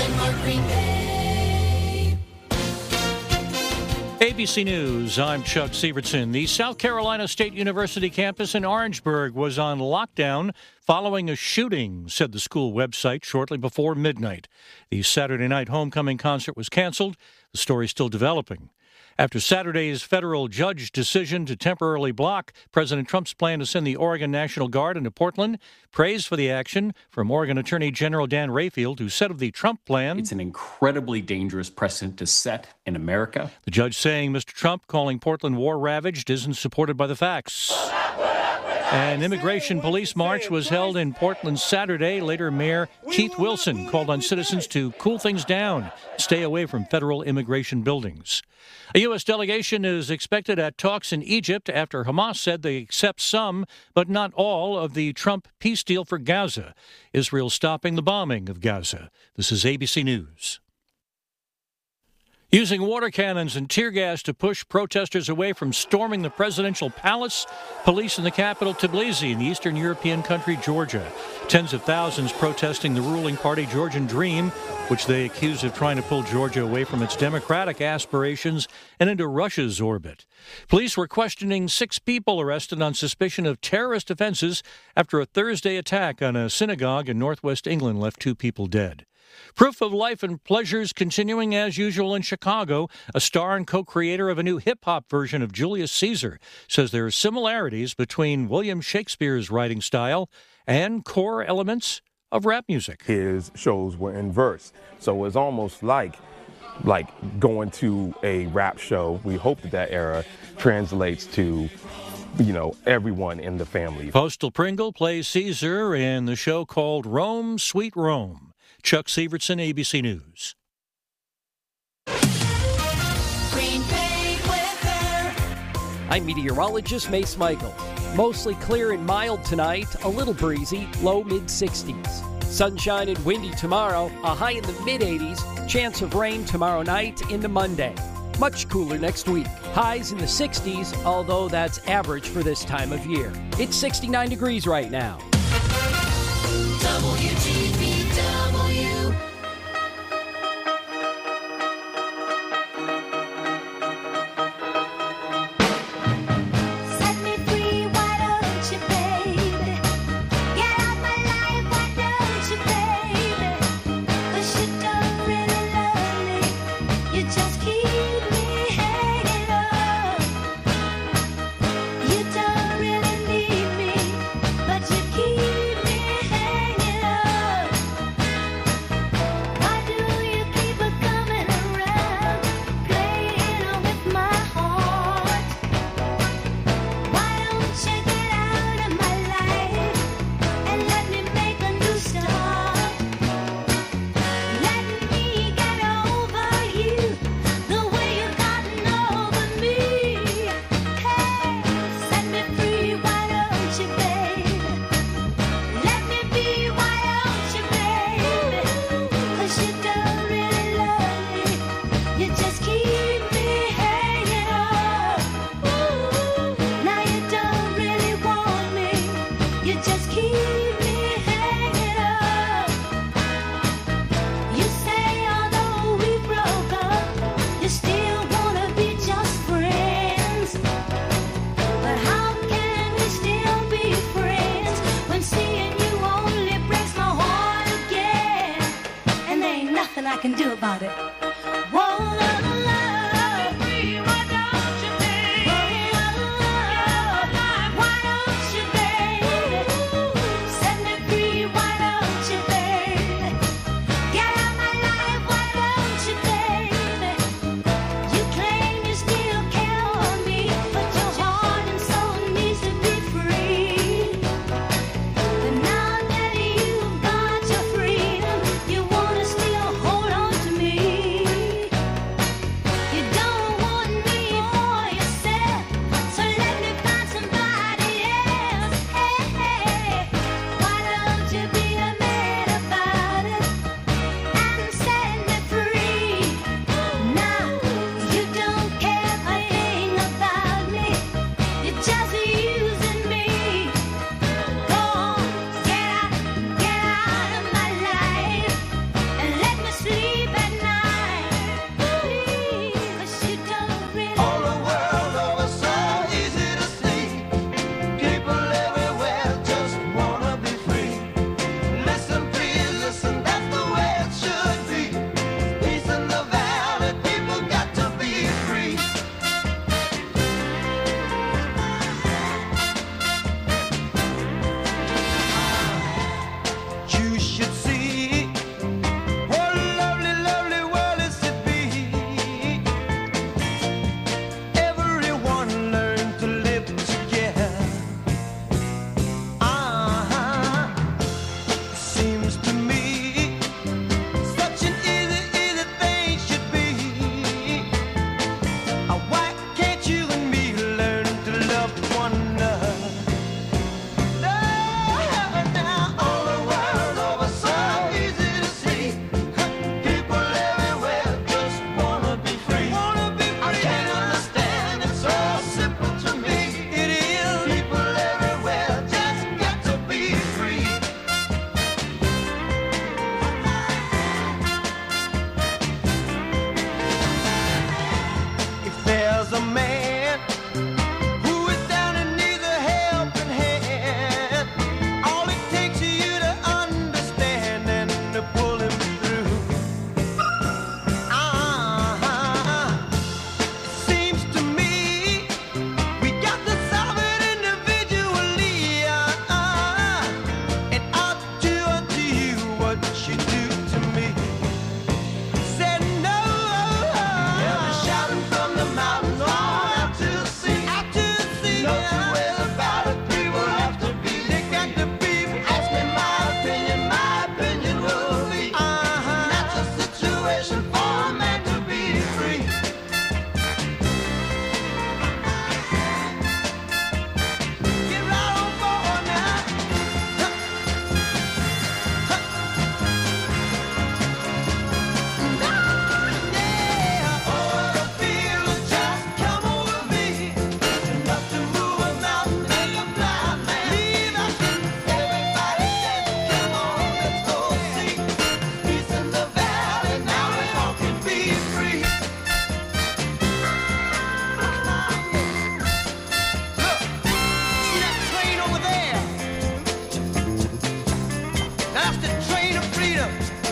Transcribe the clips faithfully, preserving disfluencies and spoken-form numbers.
Glenmark Green Bay. A B C News, I'm Chuck Sievertson. The South Carolina State University campus in Orangeburg was on lockdown following a shooting, said the school website shortly before midnight. The Saturday night homecoming concert was canceled. The story still developing. After Saturday's federal judge decision to temporarily block President Trump's plan to send the Oregon National Guard into Portland, praise for the action from Oregon Attorney General Dan Rayfield, who said of the Trump plan, "It's an incredibly dangerous precedent to set in America." The judge saying Mister Trump calling Portland war-ravaged isn't supported by the facts. An immigration police march was held in Portland Saturday. Later, Mayor Keith Wilson called on citizens to cool things down, stay away from federal immigration buildings. A U S delegation is expected at talks in Egypt after Hamas said they accept some, but not all, of the Trump peace deal for Gaza. Israel stopping the bombing of Gaza. This is A B C News. Using water cannons and tear gas to push protesters away from storming the presidential palace, police in the capital Tbilisi in the eastern European country Georgia. Tens of thousands protesting the ruling party Georgian Dream, which they accuse of trying to pull Georgia away from its democratic aspirations and into Russia's orbit. Police were questioning six people arrested on suspicion of terrorist offenses after a Thursday attack on a synagogue in northwest England left two people dead. Proof of life and pleasures continuing as usual in Chicago. A star and co-creator of a new hip-hop version of Julius Caesar says there are similarities between William Shakespeare's writing style and core elements of rap music. His shows were in verse, so it's almost like like going to a rap show. We hope that that era translates to, you know, everyone in the family. Postal Pringle plays Caesar in the show called Rome, Sweet Rome. Chuck Sievertson, A B C News. Green Bay weather. I'm meteorologist Mace Michaels. Mostly clear and mild tonight, a little breezy, low mid sixties. Sunshine and windy tomorrow, a high in the mid eighties. Chance of rain tomorrow night into Monday. Much cooler next week. Highs in the sixties, although that's average for this time of year. It's sixty-nine degrees right now. W G B W. Set me free, why don't you, baby? Get out my life, why don't you, baby? 'Cause you don't really love me. You just keep me hanging on. You don't really need me, but you keep me hanging on. Why do you keep on coming around, playing with my heart? Why don't you get out of my life and let me make a new start? Let me get over you the way you've gotten over me. Hey, set me free, why don't you, baby? Let me be, why don't you, baby? 'Cause you don't really love me. You just keep me hanging on. Now you don't really want me. You just keep me hanging on. You say although we broke up, you still wanna be just friends. But how can we still be friends when seeing you only breaks my heart again? And there ain't nothing I can do about it. Whoa, love, love, why don't you, baby? Why don't you, baby? Set me free, why don't you, baby? Get out my life, why don't you, baby? You claim you still care for me, but your heart and soul needs to be free. But now that you've got your freedom, you wanna still hold on to me. just a train of freedom.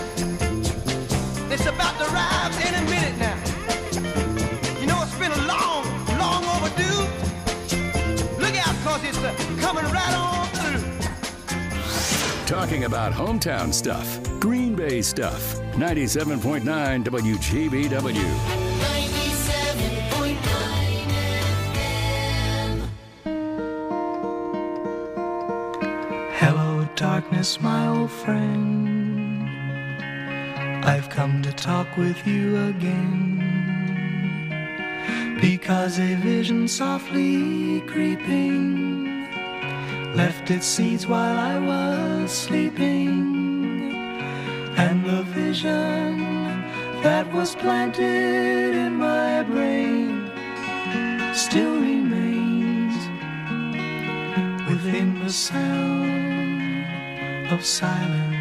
It's about to arrive any minute now. You know, it's been a long, long overdue. Look out, cause it's uh, coming right on through. Talking about hometown stuff, Green Bay stuff. ninety-seven point nine W G B W. ninety-seven point nine F M. Hello, darkness, my old friend. I've come to talk with you again. Because a vision softly creeping left its seeds while I was sleeping. And the vision that was planted in my brain still remains within the sound of silence.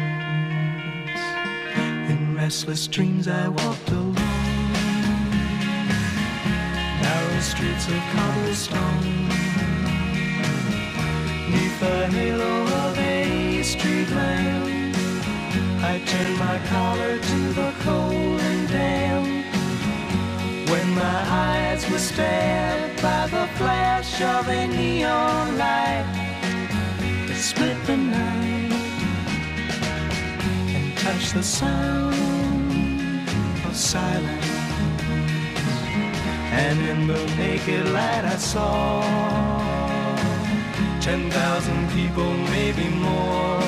In restless dreams I walked alone, narrow streets of cobblestone, neath the halo of a street lamp. I turned my collar to the cold and damp. When my eyes were stabbed by the flash of a neon light that split the night and touched the sound of silence. And in the naked light I saw ten thousand people, maybe more.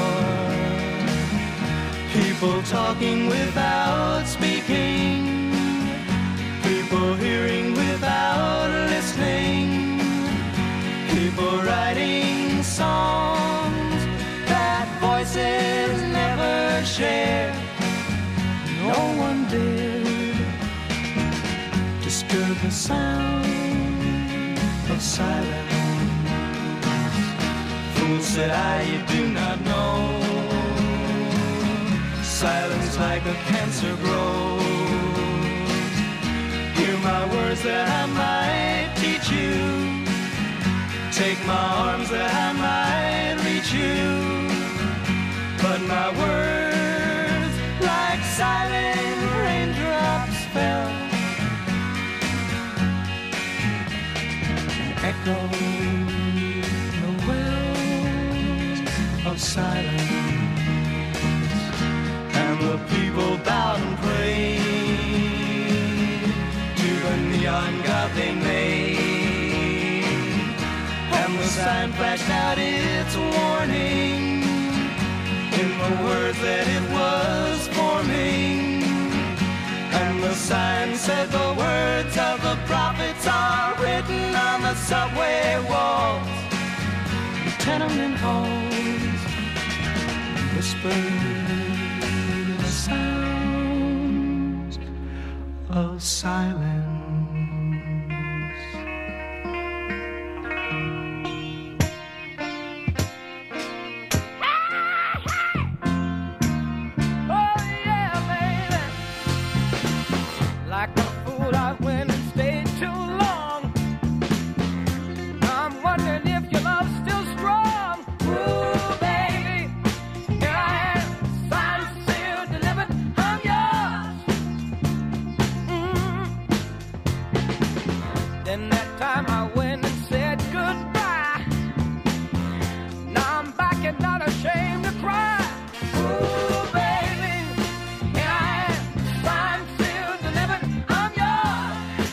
People talking without speaking, people hearing without listening, people writing songs that voices never share. No one dared disturb the sound of silence. Fool, said I, you do not know. Silence like a cancer grows. Hear my words that I might teach you. Take my arms that I might reach you. But my words like silent raindrops fell and echoed the wells of silence. The people bowed and prayed to the neon god they made, and the sign flashed out its warning in the words that it was forming. And the sign said the words of the prophets are written on the subway walls, the tenement halls, whispered sounds of silence. Oh yeah, baby. Like a fool, I went and stayed too long. I'm wondering if your love's still strong. Ooh, baby, here I am, signed, sealed, delivered, I'm yours. Mm. Then that time I went and said goodbye. Now I'm back and not ashamed to cry. Ooh, baby, here I am, signed, sealed, delivered, I'm yours.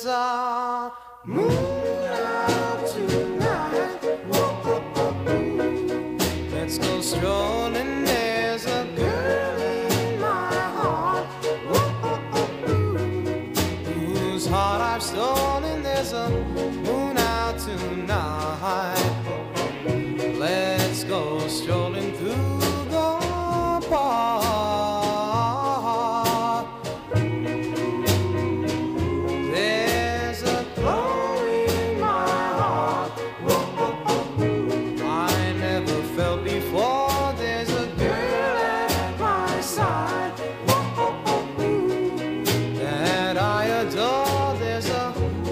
there's a moon out tonight. Let's go strolling, there's a girl in my heart. Whose heart I've stolen, there's a moon out tonight. Let's go strolling through the park. There's a glow in my heart I never felt before. There's a girl at my side that I adore. There's a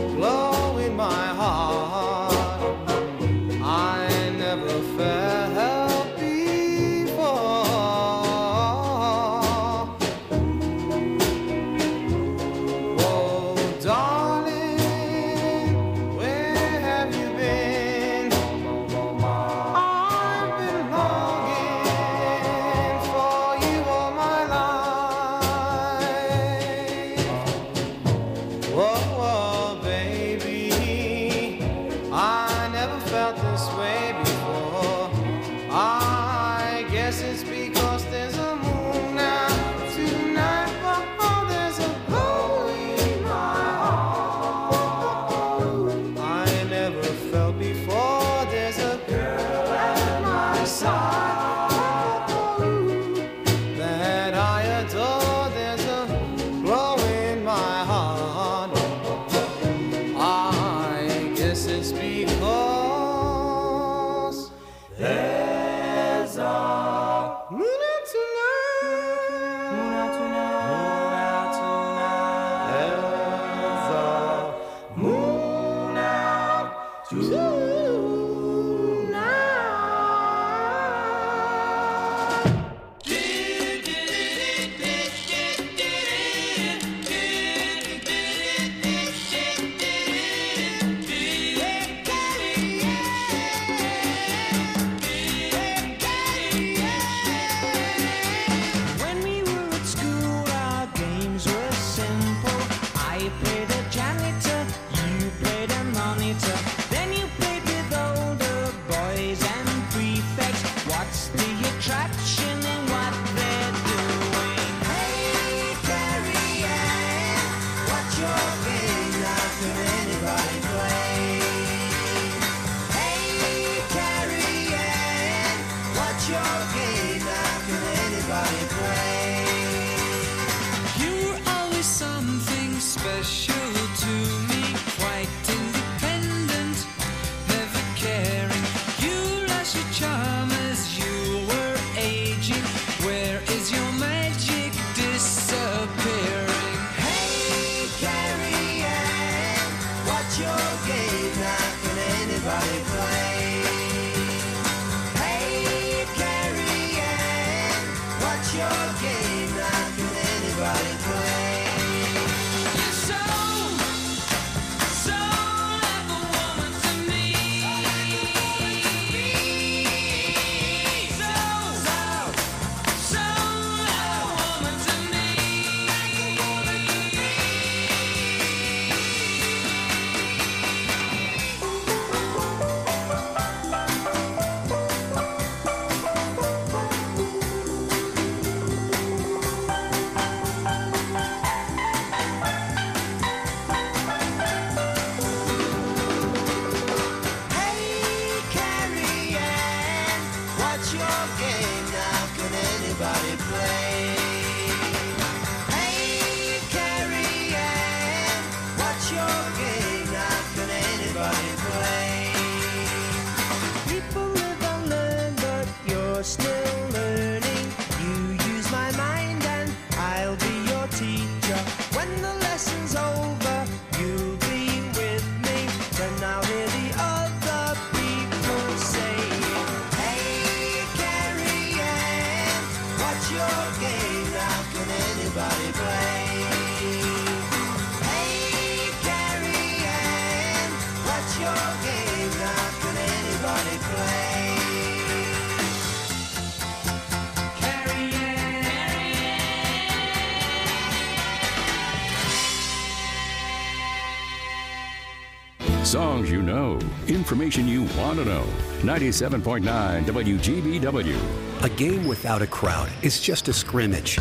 Songs you know, information you want to know. ninety-seven point nine W G B W. A game without a crowd is just a scrimmage.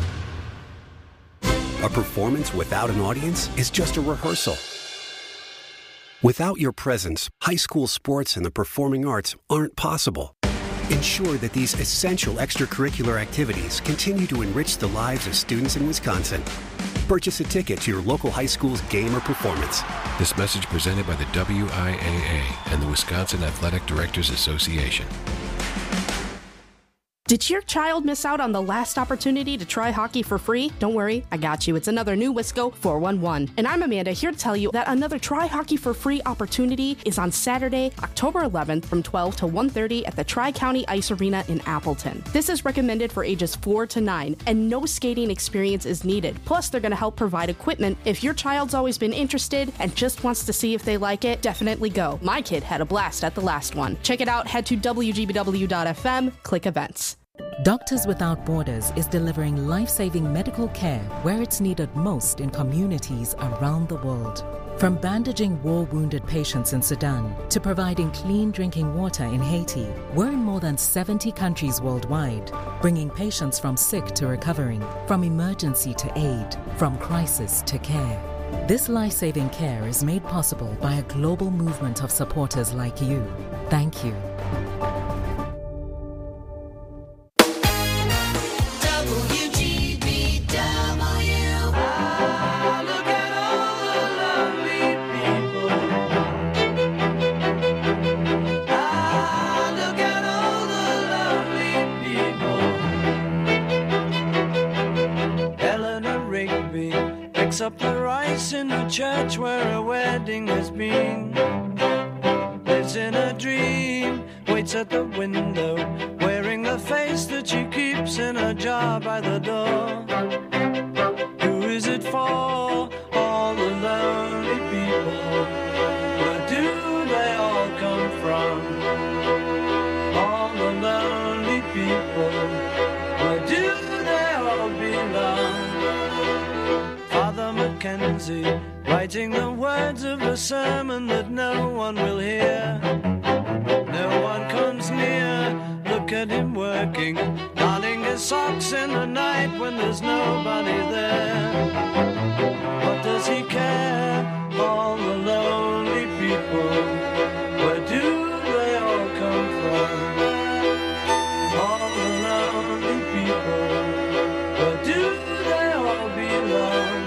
A performance without an audience is just a rehearsal. Without your presence, high school sports and the performing arts aren't possible. Ensure that these essential extracurricular activities continue to enrich the lives of students in Wisconsin. Purchase a ticket to your local high school's game or performance. This message presented by the W I A A and the Wisconsin Athletic Directors Association. Did your child miss out on the last opportunity to try hockey for free? Don't worry, I got you. It's another new Wisco four one one. And I'm Amanda, here to tell you that another Try Hockey for Free opportunity is on Saturday, October eleventh from twelve to one thirty at the Tri-County Ice Arena in Appleton. This is recommended for ages four to nine, and no skating experience is needed. Plus, they're going to help provide equipment. If your child's always been interested and just wants to see if they like it, definitely go. My kid had a blast at the last one. Check it out, head to W G B W dot F M, click events. Doctors Without Borders is delivering life-saving medical care where it's needed most in communities around the world. From bandaging war-wounded patients in Sudan to providing clean drinking water in Haiti, we're in more than seventy countries worldwide, bringing patients from sick to recovering, from emergency to aid, from crisis to care. This life-saving care is made possible by a global movement of supporters like you. Thank you. Up the rice in the church where a wedding has been. Lives in a dream, waits at the window, wearing the face that she keeps in a jar by the door. Who is it for? All the lonely people. Where do they all come from? All the lonely people. Where do they all belong? Father Mackenzie, writing the words of a sermon that no one will hear. No one comes near, look at him working, darning his socks in the night when there's nobody there. What does he care? All the lonely people, where do they all come from? All the lonely people, where do they all belong?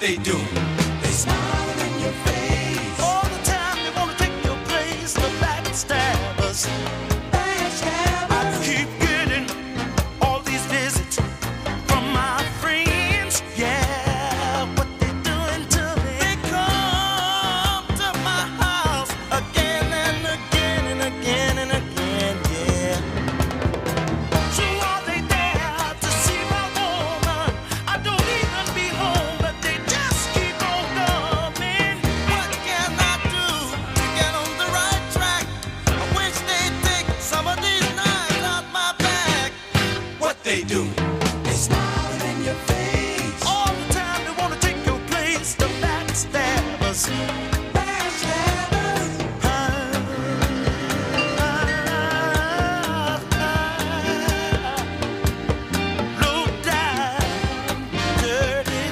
they do? They smile in your face. All the time they wanna take your place. The backstabbers. Backstabbers. I keep getting all these visits from my friends. Yeah, what they doing to me? They come to my house again and again and again and again. Yeah. So are they there to see my woman? I don't even be home, but they just keep on coming. What can I do to get on the right track? I wish they'd take some of these knives out my back. What they do? They smile in your face. All the time they wanna take your place. The backstabbers. Backstabbers. Low down, dirty.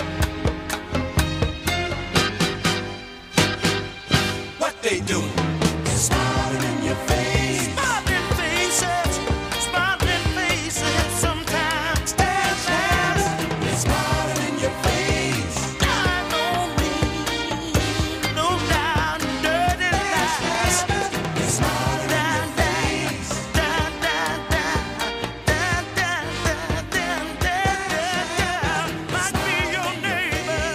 What they do? They're smiling in your face. Smiling faces, smiling faces. Sometimes they're smiling in your face. Down on me, low down, dirty lies. They're smiling down, down, down, down, down, down, down, down, down, down. Might be your neighbor,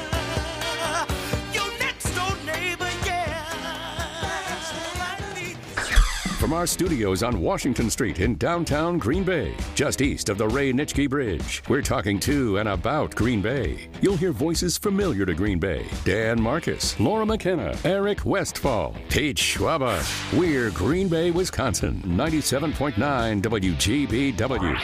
your next door neighbor, yeah. Might be. From our studios on Washington Street in downtown Green Bay, just east of the Ray Nitschke Bridge, we're talking to and about Green Bay. You'll hear voices familiar to Green Bay. Dan Marcus, Laura McKenna, Eric Westfall, Pete Schwaba. We're Green Bay, Wisconsin, ninety-seven point nine W G B W.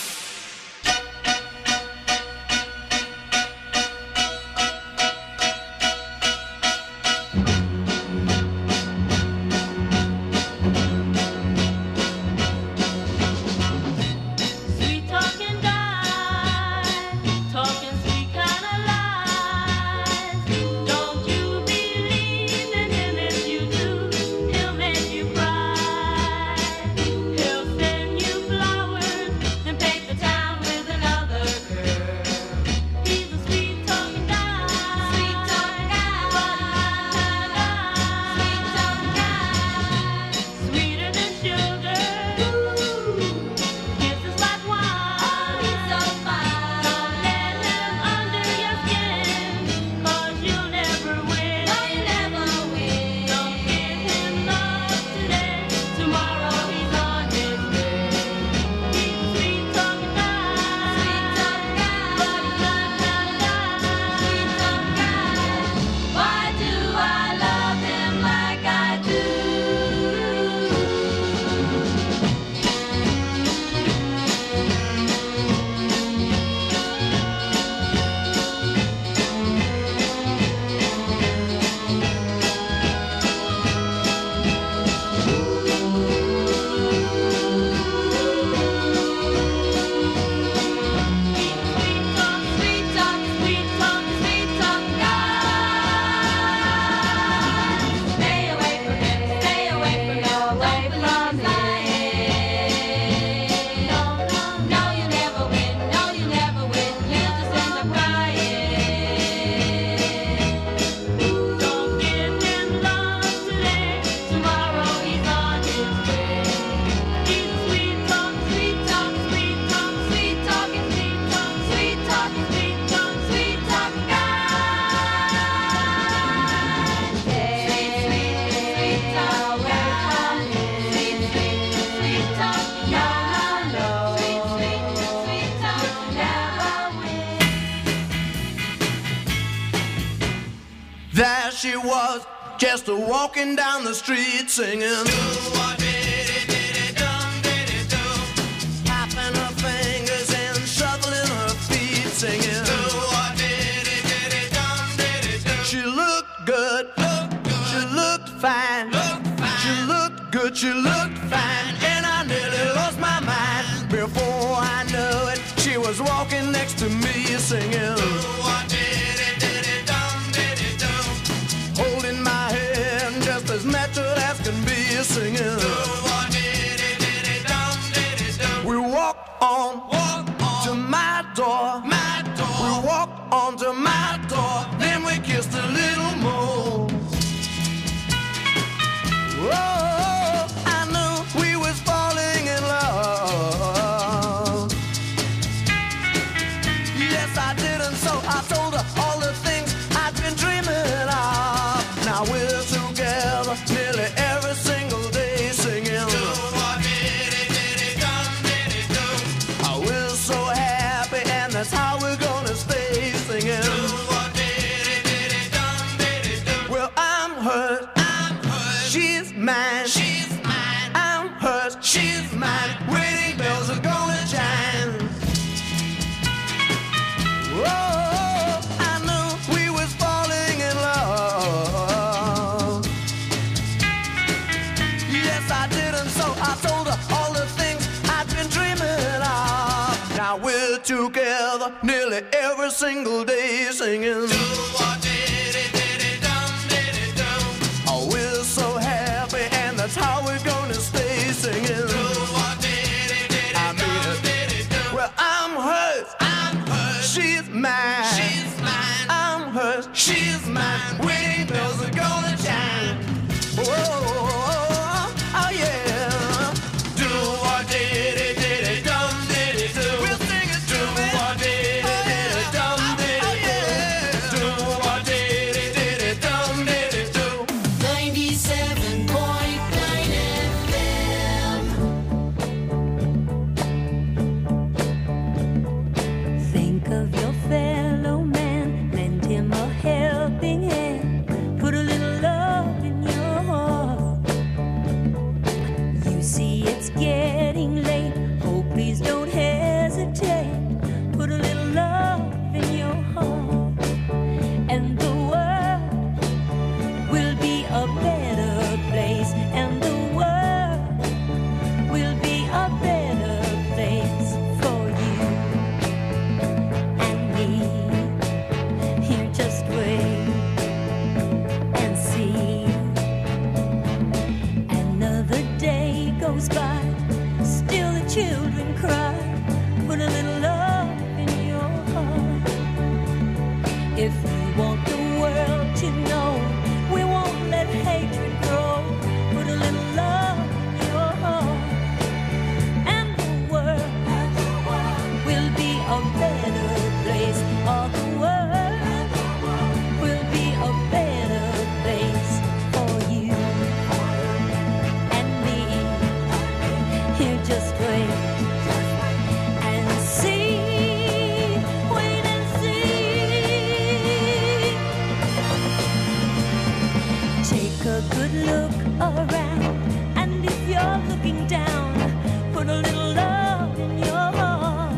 Sweet talking guy, talking sweet kind of lies. Don't you believe in him? If you do, he'll make you cry. He'll send you flowers and paint the town with another girl. He's a sweet talking guy, sweet talking guy, sweet talking guy, sweeter than sugar. Kisses like wine. Oh, he's so fine. Don't let him under your skin, 'cause you'll never win. No, you never win. Don't give him love today. Tomorrow he's on his way. He's a sweet talking guy. Sweet talking guy. But he's not that guy. Sweet talking guy. Why do I love him like I do? Sweet talk, sweet talk, sweet talk, sweet talk guy. Stay away from him, stay away from him, away from him. No, no, no, you never win, no, you never win. You just end up crying. Don't give him love today. Tomorrow he's on his way. He's a sweet talk, sweet talk, sweet talk, sweet talking, sweet talk, sweet talking, sweet talk, sweet talk guy. Sweet, sweet, sweet talk guy. Sweet, sweet, sweet talk guy. Sweet, sweet, sweet talk never win. There she was, just a walking down the street singing. Tapping her fingers and shuffling her feet singing. She looked good, she looked fine, she looked good, she looked fine, and I nearly lost my mind. Before I knew it, she was walking next to me singing. Holding my hand just as natural as can be singing. We walked on to my door. We walked on to my door. together nearly every single day singing. Oh, we're so happy and that's how we're gonna stay singing. I mean, well, I'm hers, I'm hers. She's mine, she's mine. I'm hers, she's mine. Wedding bells are gonna chime. Whoa, oh, oh yeah. Do what did it, did it, dum did it do. We'll sing it. Do what did it, did it, dum did it do. Do what did it, did it, dum did it do. ninety-seven point nine F M. Think of your fellow man, lend him a helping hand, put a little love in your heart. You see it's getting late, oh please don't hesitate, put a little love in your heart, and the world will be a better place, and the world will be a better place for you and me. Here, just wait and see. Another day goes by, still the children cry. Put a little love in your heart. If you want the world to know, we won't let hatred grow. Put a little love in your heart, and the world will be a better place. All the world will be a better place for you and me. Here, just wait and see. Wait and see. Take a good look around, and if you're looking down, put a little love in your heart.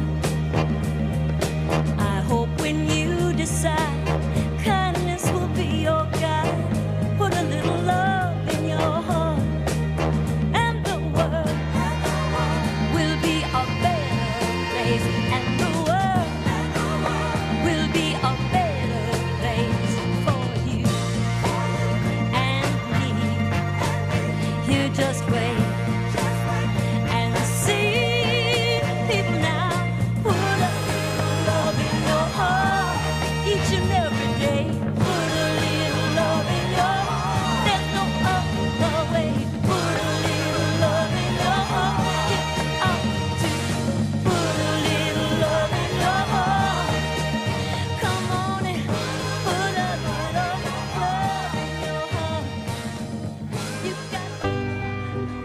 I hope when you decide, kindness will be your guide. Put a little love in your heart, and the world will be a better place, and the world will be a better place for you and me. Here, just wait and see. People now, put a little love in your heart each and every day. Put a little love in your heart. There's no other way. Put a little love in your heart. Get out to put a little love in your heart. Come on and put a little love in your heart. You got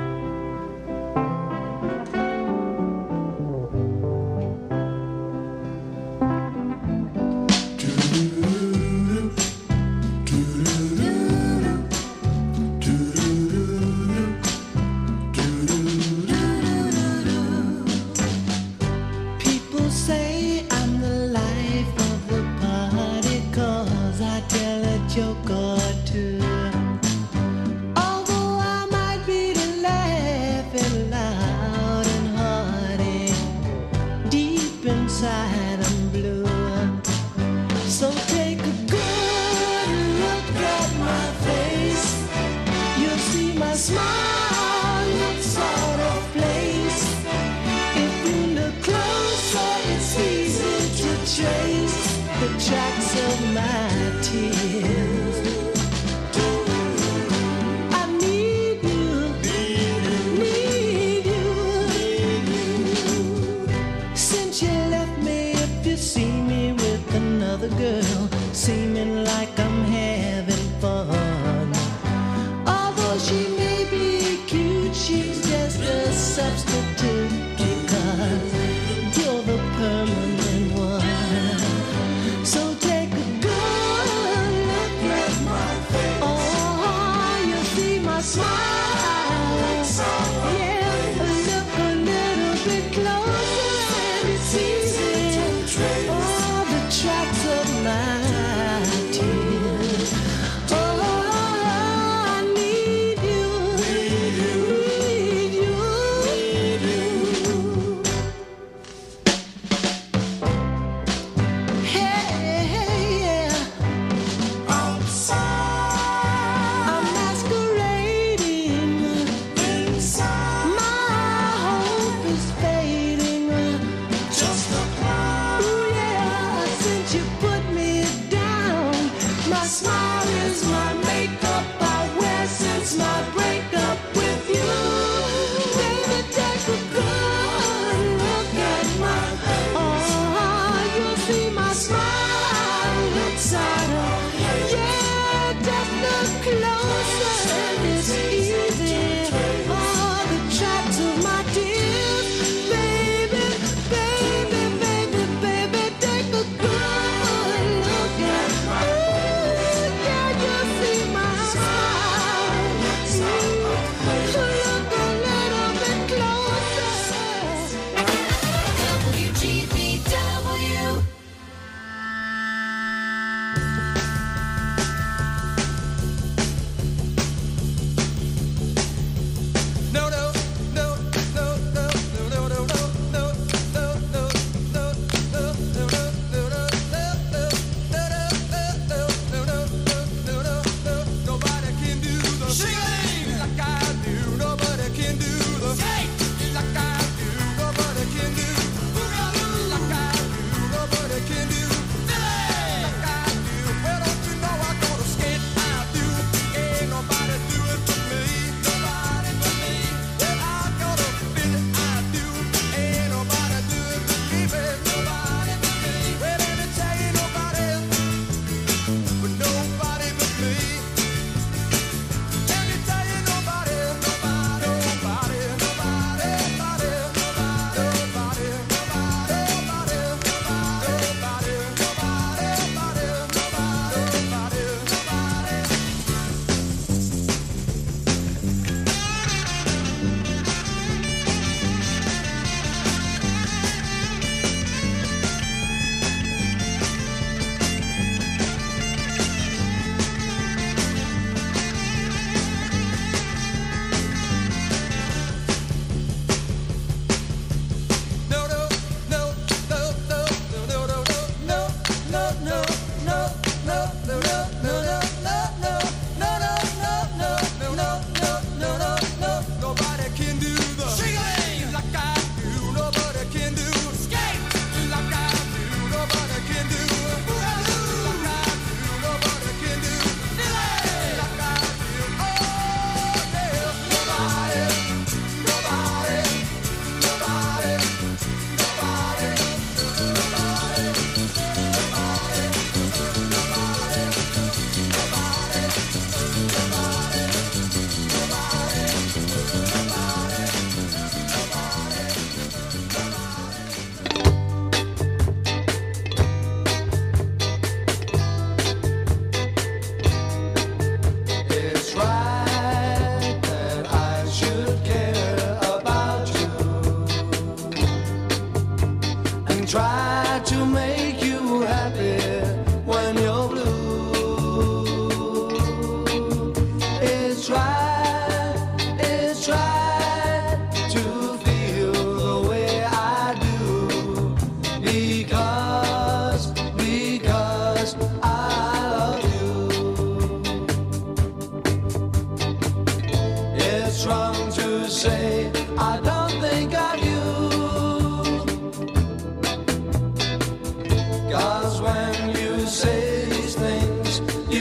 People say I'm the life of the party, 'cause I tell a joke or two. Although I might be laughing loud and hearty, deep inside I'm blue. So take a good look at my face. You'll see my smile looks out of place. If you look closer, it's easy to trace the tracks of my tears. I need you, need you. Since you left me, if you see me with another girl, seeming like I'm having fun. Although she may be cute, she's just a substitute, because you're the permanent one. So take a good look at my face. Oh, you see my smile. Yeah, look a little bit closer and it's easy to trace all the tracks of my tears. Oh, I need you, need you, need you.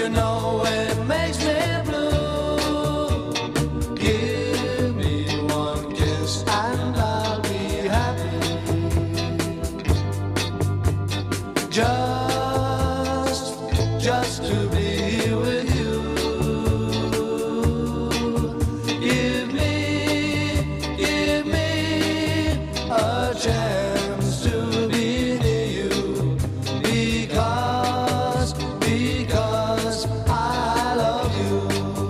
know it makes me blue. Give me one kiss and I'll be happy. Just, just to be with you. Give me, give me a chance to be near you. Because, because I love you.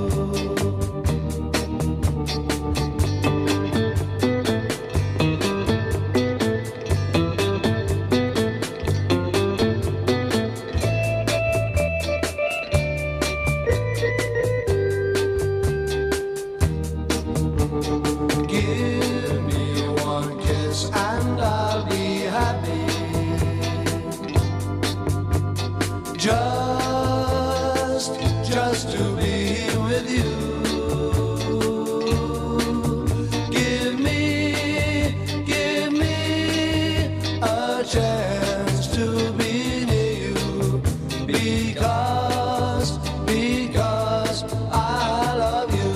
Give me one kiss and I'll be happy. Just, just to be with you. Give me, give me a chance to be near you. Because, because I love you.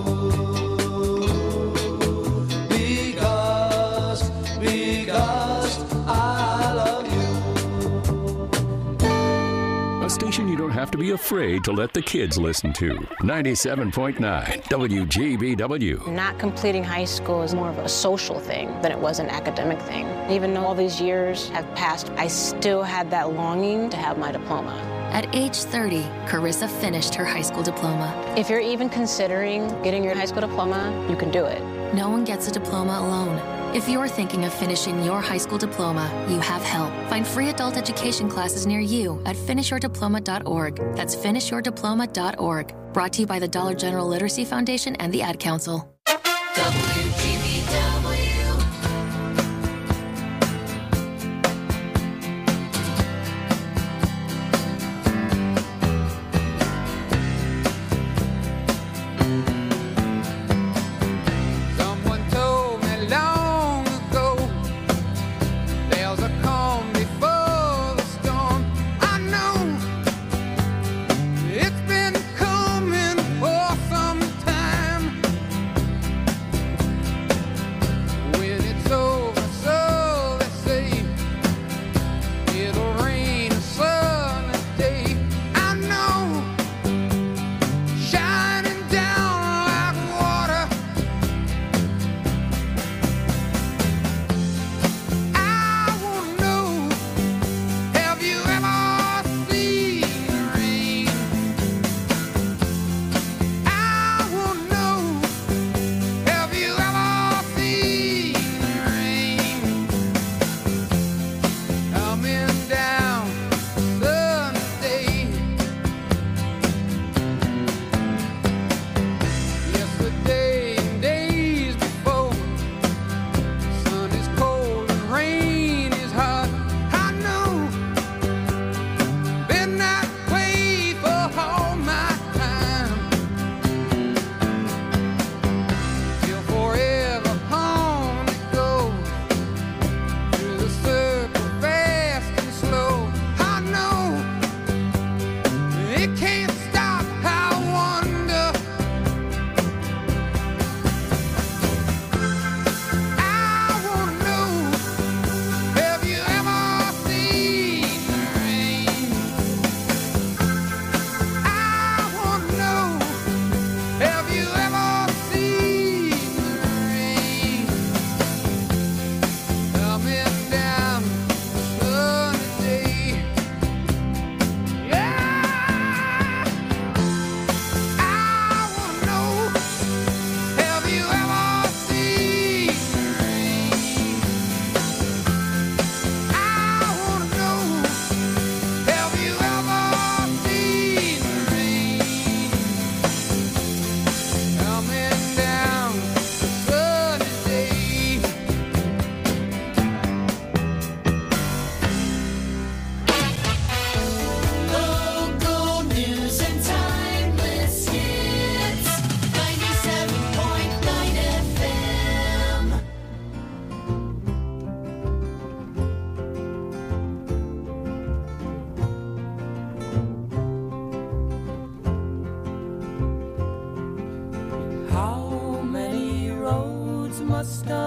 Because, because I love you. A station you don't have to be afraid to let the kids listen to. ninety-seven point nine W G B W. Not completing high school is more of a social thing than it was an academic thing. Even though all these years have passed, I still had that longing to have my diploma. At age thirty, Carissa finished her high school diploma. If you're even considering getting your high school diploma, you can do it. No one gets a diploma alone. If you're thinking of finishing your high school diploma, you have help. Find free adult education classes near you at finish your diploma dot org. That's finish your diploma dot org. Brought to you by the Dollar General Literacy Foundation and the Ad Council. W G B W. Someone told me long ago there's a calm before the storm. I know it's been coming for some time.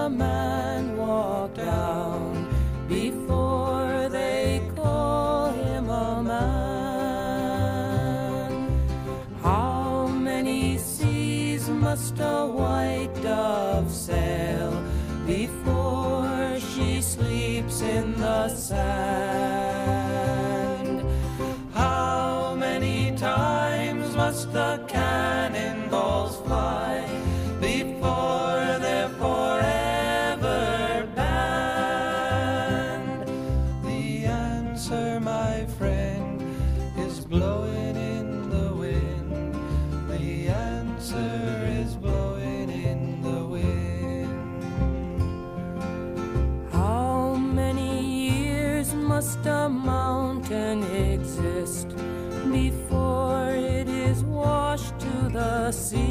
a man walk down before they call him a man? How many seas must a white dove sail before she sleeps in the sand? How many times must the cannonballs fly before they're forever banned? The answer, my friend, is blowing in the wind. The answer is blowing in the wind. How many years must a mountain exist before it is washed to the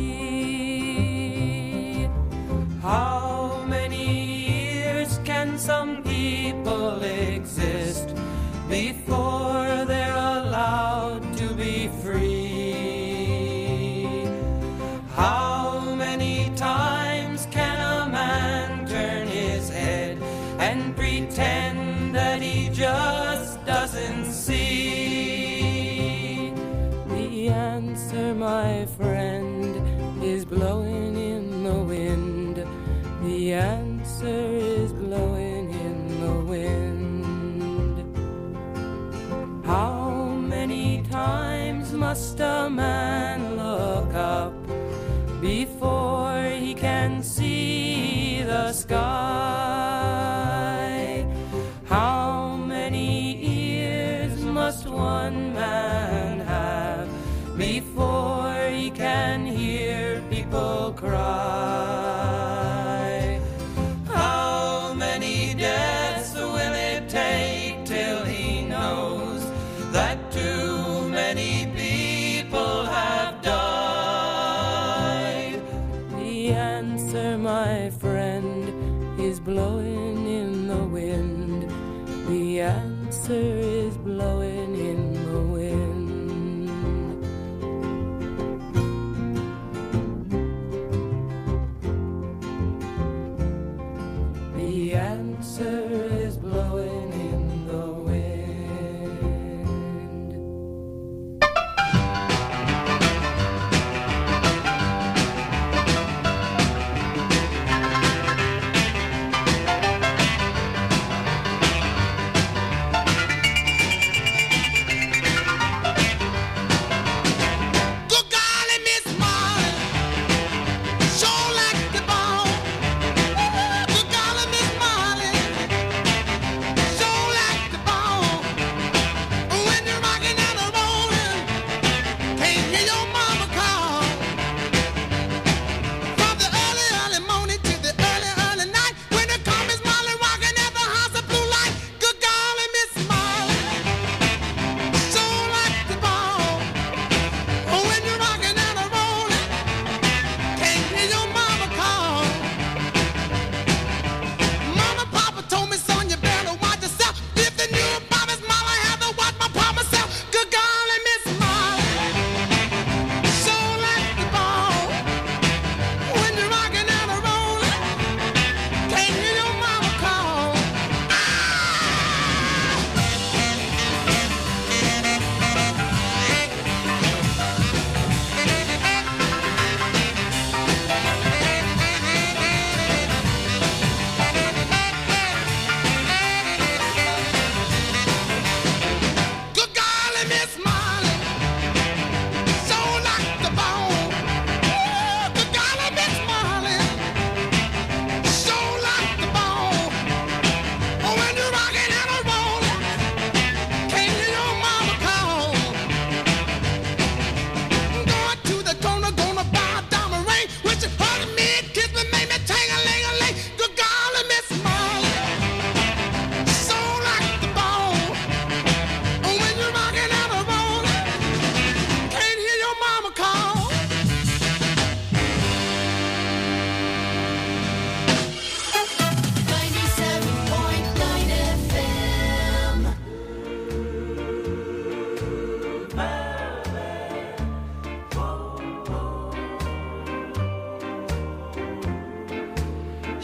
sea? How many years can some people exist before they're allowed to be free? How many times can a man turn his head and pretend that he just doesn't see? The answer, my friend, is blowing in the wind. The answer is blowing in the wind. How many times must a man look up before he can see the sky? How many ears must one man have before he can hear people cry? How many deaths will it take till he knows that too many people have died? The answer, my friend, is blowing in the wind. The answer is blowing in the wind.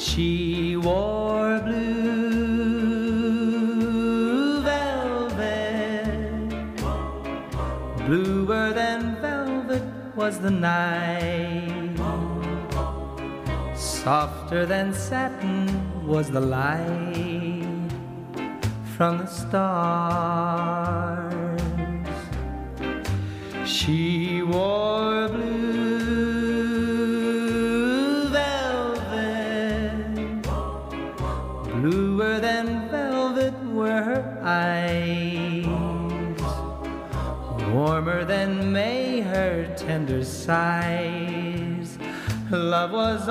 She wore blue velvet, bluer than velvet was the night, softer than satin was the light from the stars. She wore blue velvet, bluer than velvet were her eyes, warmer than May her tender sighs. Love was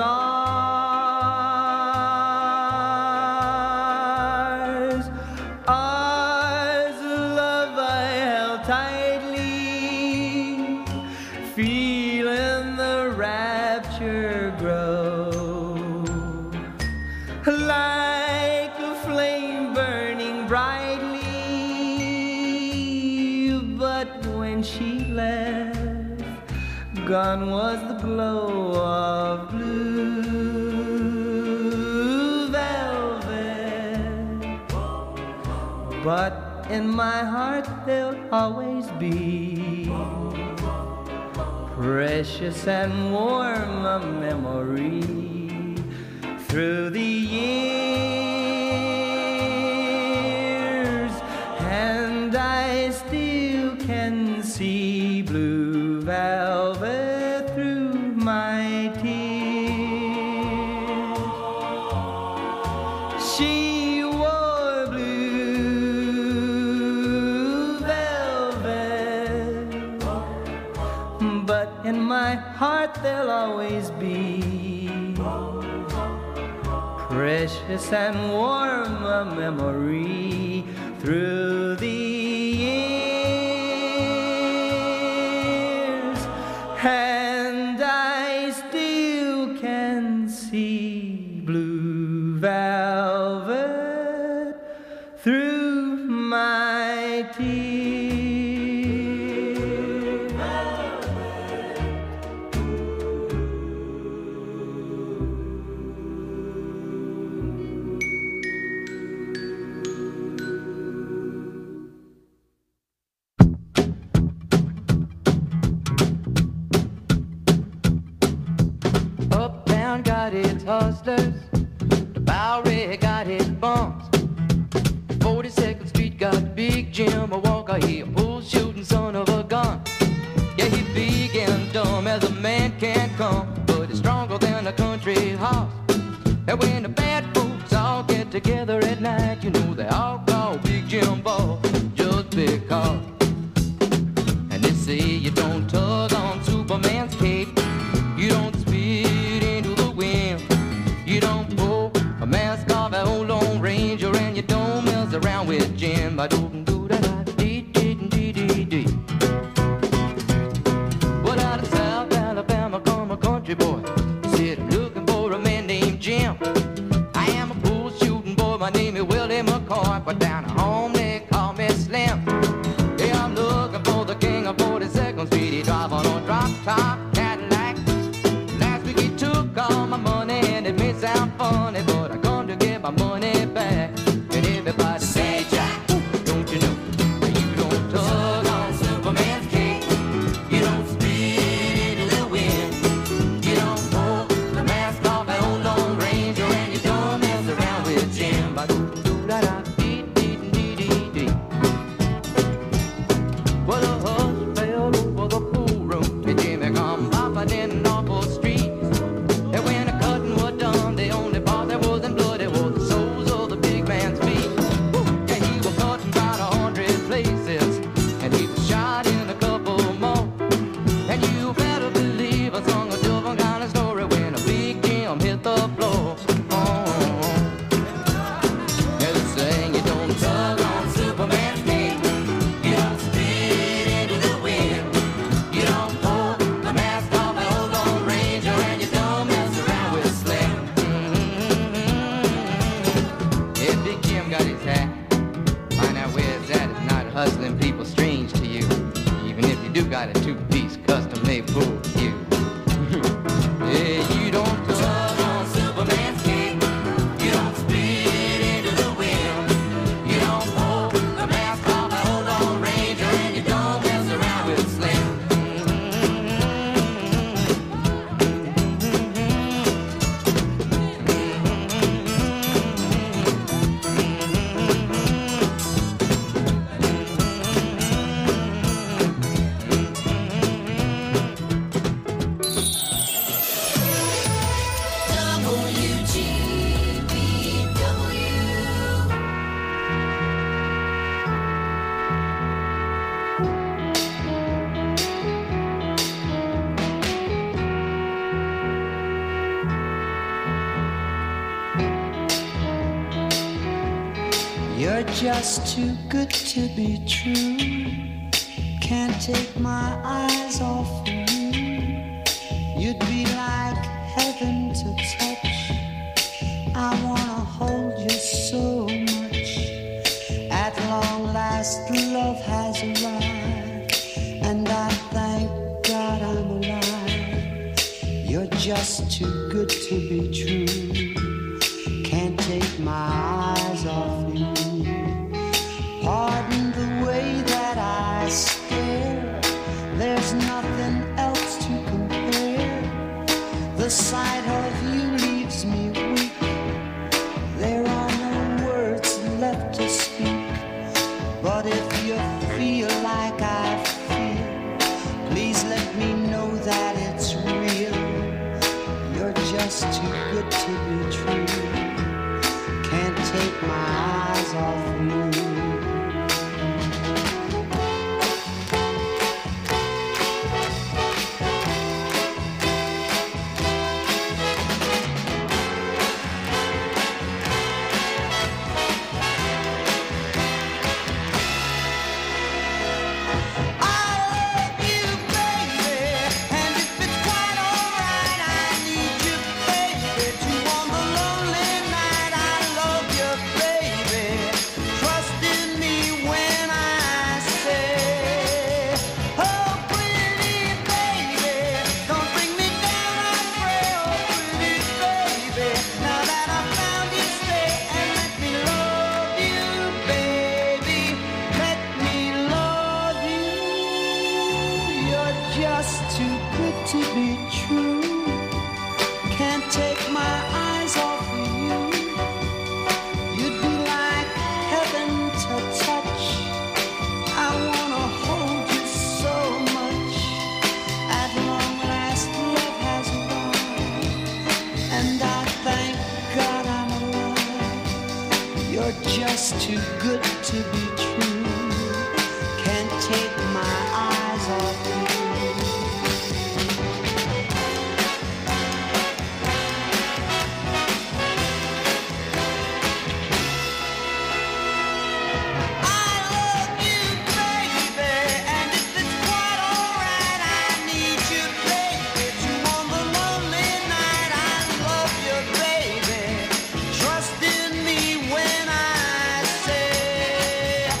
ours, ours, love I held tightly, feeling the rapture grow, like a flame burning brightly. But when she left, gone was the glow of blue velvet. But in my heart there'll always be precious and warm a memory through the years, and I still can see blue velvet through my tears. She wore blue velvet, but in my heart there'll always be precious and warm a memory through the years, and I still can see blue velvet through my tears. Uptown got its hustlers, the Bowery got its bums, forty-second Street got Big Jim, a Walker, he a bull shooting son of a gun. Yeah, he big and dumb as a man can come, but he's stronger than a country horse. And when the bad folks all get together at night, you know they all call Big Jim Ball just because. And they say you don't tug on Superman's cape, you don't spit into the wind, you don't pull a mask off an old Lone Ranger, and you don't mess around with Jim. I don't do that. Well, out of South Alabama come a country boy, said I'm looking for a man named Jim. I am a bull shooting boy, my name is Willie McCoy, but down at home they call me Slim. Yeah, I'm looking for the king of forty-second Street. He drive on a drop top Cadillac. Last week he took all my money, and it may sound funny, but I come to get my money back. And everybody say, Jack, don't you know that you don't tug on Superman's cape, you don't spit into the wind, you don't pull the mask off an old Lone Ranger, and you don't mess around with Jim. Ba do do da da dee dee dee dee dee. Well, the hush fell over the pool room, and Jimmy come popping in off the street. And when the cutting was done, the only part that wasn't bloody was the soles of the big man's feet. Yeah, he was cut in about a hundred places, and he was shot in a couple more. And you better believe I sung a different kind of story when a Big Jim hit the floor. Oh, yeah, they saying you don't tug on Superman's cape, you don't spit into the wind, you don't pull the mask off an old Lone Ranger, and you don't mess around with Slim. Mm-hmm. Yeah, Big Jim got his hat. Find out where it's at. It's not hustling people strange to you, even if you do got a two-piece custom-made bull cue. Yeah, you don't tug on Superman's cape, You're just too good to be true. Can't take my eyes off of you. You'd be like heaven to touch. I wanna hold you so much. At long last, love has arrived, and I thank God I'm alive. You're just too good to be true. Can't take my eyes off you. Pardon the way that I stare. There's nothing else to compare. The sight of you leaves me weak. There are no words left to speak. But if you feel like I feel, please let me know that it's real. You're just too good to be true. Can't take my eyes off you. Just too good to be true. Can't take my eyes off of you. You'd be like heaven to touch. I wanna hold you so much. At long last, love has arrived, and I thank God I'm alive. You're just too good to be true. Can't take my eyes off you. Trust in me when I say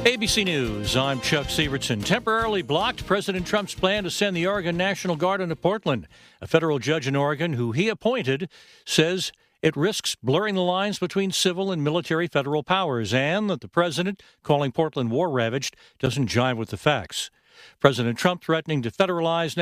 A B C News, I'm Chuck Sievertson. Temporarily blocked President Trump's plan to send the Oregon National Guard into Portland. A federal judge in Oregon, who he appointed, says it risks blurring the lines between civil and military federal powers, and that the president, calling Portland war-ravaged, doesn't jive with the facts. President Trump threatening to federalize